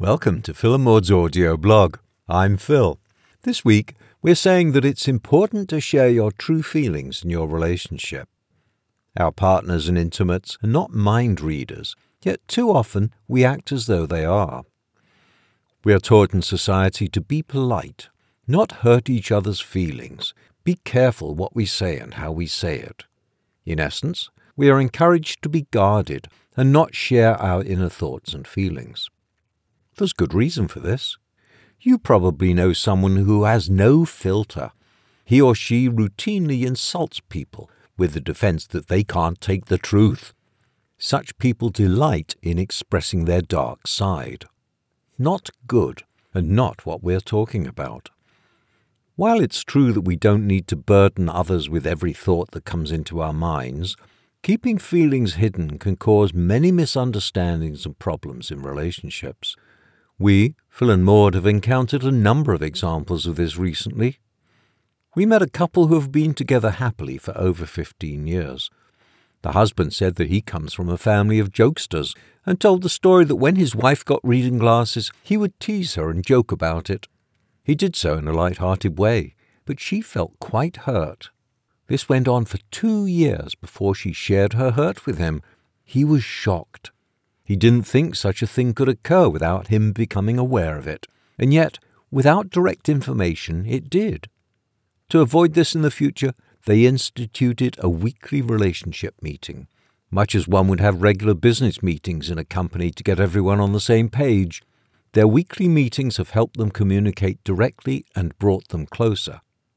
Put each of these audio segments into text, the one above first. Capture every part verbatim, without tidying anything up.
Welcome to Phil and Maud's audio blog. I'm Phil. This week, we're saying that it's important to share your true feelings in your relationship. Our partners and intimates are not mind readers, yet too often we act as though they are. We are taught in society to be polite, not hurt each other's feelings, be careful what we say and how we say it. In essence, we are encouraged to be guarded and not share our inner thoughts and feelings. There's good reason for this. You probably know someone who has no filter. He or she routinely insults people with the defense that they can't take the truth. Such people delight in expressing their dark side. Not good, and not what we're talking about. While it's true that we don't need to burden others with every thought that comes into our minds, keeping feelings hidden can cause many misunderstandings and problems in relationships. We, Phil and Maud, have encountered a number of examples of this recently. We met a couple who have been together happily for over fifteen years. The husband said that he comes from a family of jokesters and told the story that when his wife got reading glasses, he would tease her and joke about it. He did so in a light-hearted way, but she felt quite hurt. This went on for two years before she shared her hurt with him. He was shocked. He didn't think such a thing could occur without him becoming aware of it, and yet, without direct information, it did. To avoid this in the future, they instituted a weekly relationship meeting, much as one would have regular business meetings in a company to get everyone on the same page. Their weekly meetings have helped them communicate directly and brought them closer.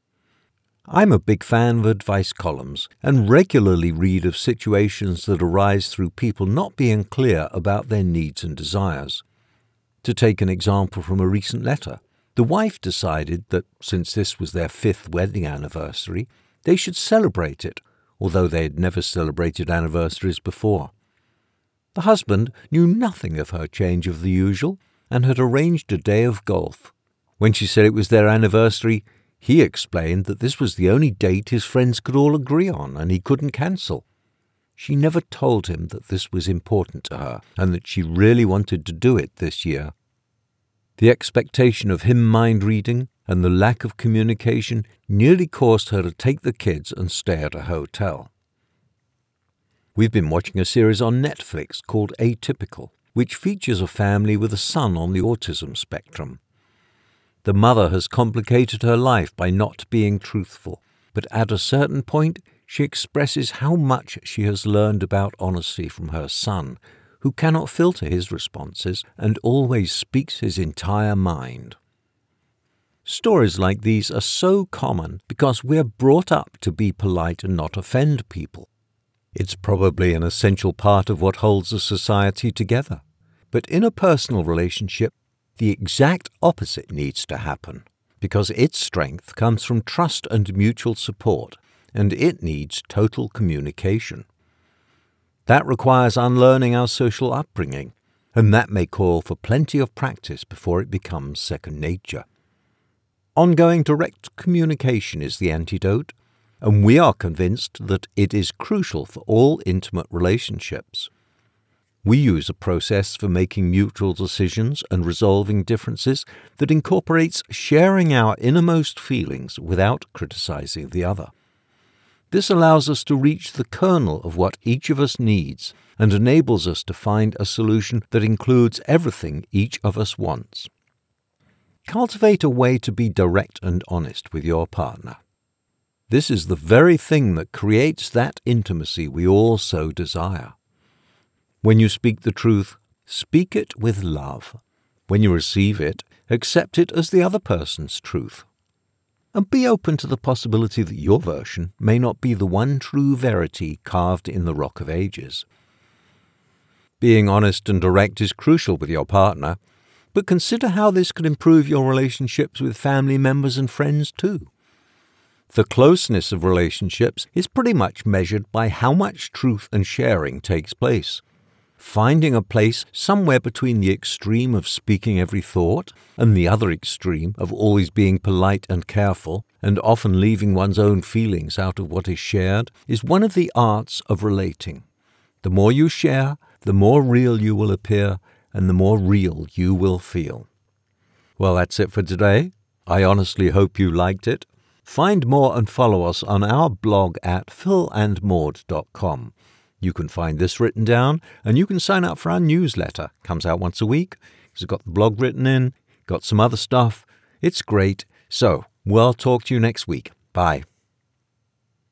I'm a big fan of advice columns and regularly read of situations that arise through people not being clear about their needs and desires. To take an example from a recent letter, the wife decided that since this was their fifth wedding anniversary, they should celebrate it, although they had never celebrated anniversaries before. The husband knew nothing of her change of the usual and had arranged a day of golf. When she said it was their anniversary, he explained that this was the only date his friends could all agree on and he couldn't cancel. She never told him that this was important to her and that she really wanted to do it this year. The expectation of him mind-reading and the lack of communication nearly caused her to take the kids and stay at a hotel. We've been watching a series on Netflix called Atypical, which features a family with a son on the autism spectrum. The mother has complicated her life by not being truthful, but at a certain point she expresses how much she has learned about honesty from her son, who cannot filter his responses and always speaks his entire mind. Stories like these are so common because we're brought up to be polite and not offend people. It's probably an essential part of what holds a society together. But in a personal relationship, the exact opposite needs to happen, because its strength comes from trust and mutual support, and it needs total communication. That requires unlearning our social upbringing, and that may call for plenty of practice before it becomes second nature. Ongoing direct communication is the antidote, and we are convinced that it is crucial for all intimate relationships. We use a process for making mutual decisions and resolving differences that incorporates sharing our innermost feelings without criticizing the other. This allows us to reach the kernel of what each of us needs and enables us to find a solution that includes everything each of us wants. Cultivate a way to be direct and honest with your partner. This is the very thing that creates that intimacy we all so desire. When you speak the truth, speak it with love. When you receive it, accept it as the other person's truth. And be open to the possibility that your version may not be the one true verity carved in the rock of ages. Being honest and direct is crucial with your partner, but consider how this could improve your relationships with family members and friends too. The closeness of relationships is pretty much measured by how much truth and sharing takes place. Finding a place somewhere between the extreme of speaking every thought and the other extreme of always being polite and careful and often leaving one's own feelings out of what is shared is one of the arts of relating. The more you share, the more real you will appear, and the more real you will feel. Well, that's it for today. I honestly hope you liked it. Find more and follow us on our blog at phil and maud dot com. You can find this written down, and you can sign up for our newsletter. Comes out once a week. It's got the blog written in, got some other stuff. It's great. So, we'll talk to you next week. Bye.